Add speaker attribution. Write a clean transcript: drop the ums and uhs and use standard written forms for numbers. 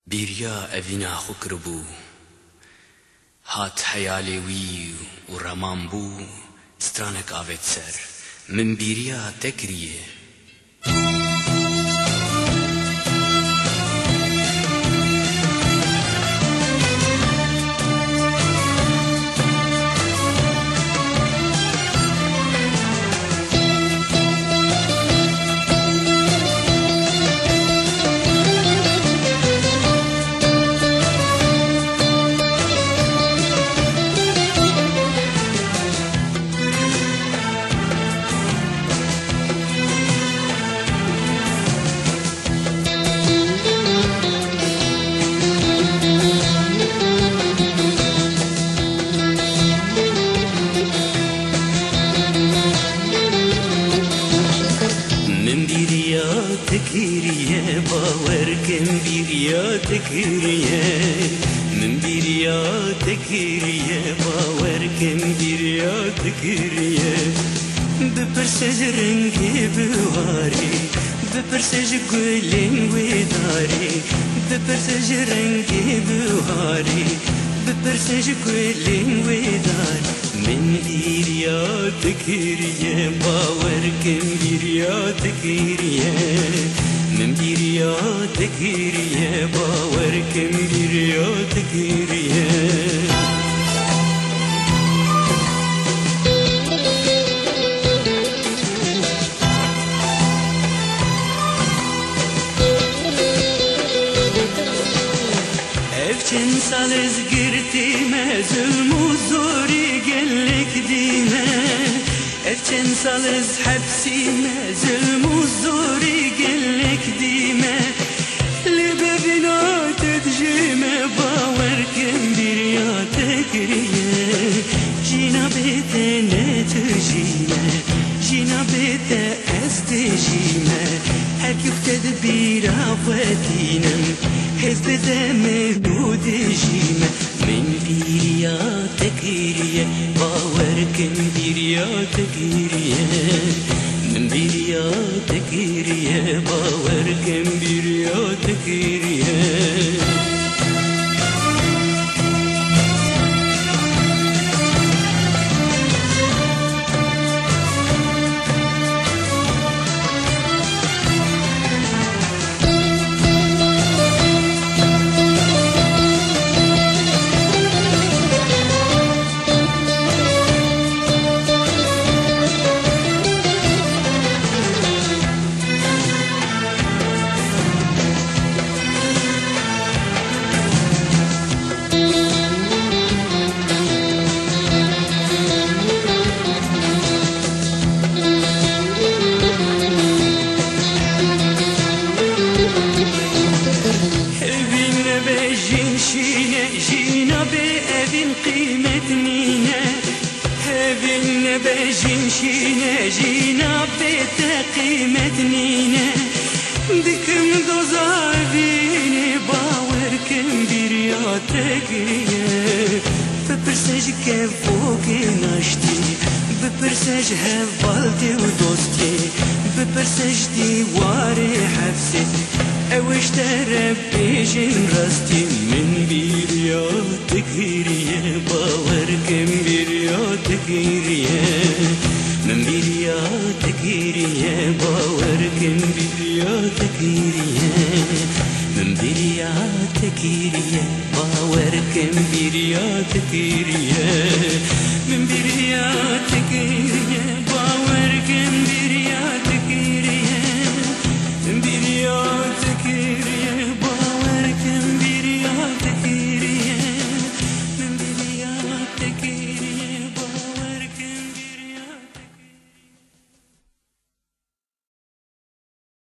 Speaker 1: بیریا اوینا خو کربو هات حیالی وی و رمان بو سترانک آوید سر من بیریا تکریه
Speaker 2: تكيريه باوركم بيريا تكيريه من بيريا تكيريه باوركم بيريا تكيريه ببرسج رنگي بواري ببرسج گلين وداري ببرسج رنگي بواري ببرسج گلين وداري من بيريا تكيريه باوركم بيريا تكيريه من بيريا تكيريه باوركم بيريا تكيريه Evçen salez girtime zulmü zori gellek dime Evçen salez hapsime zulmü zori gellek dime Libebina tedjime bawerken birya tekriye Jina bete ne tejime Jina bete ez tejime Her yükted bir afetinem حزب دمدود جيمة من بيريا تكيرية باوركن بيريا تكيرية من بيريا تكيرية باوركن بيريا تكيرية جينا بأبن قيمة نينا هبن بجين شينا جينا بتقيمة نينا دكم دوزاربيني باوركم برياتك ببرسج كفوكي ناشتي ببرسج هفالتي ودوستي ببرسج ديواري حفسي اوش تربي جن رستي من بيريا تكيريه باوركم بيريا تكيريه من بيريا تكيريه باوركم بيريا تكيريه من بيريا تكيريه باوركم بيريا تكيريه من بيريا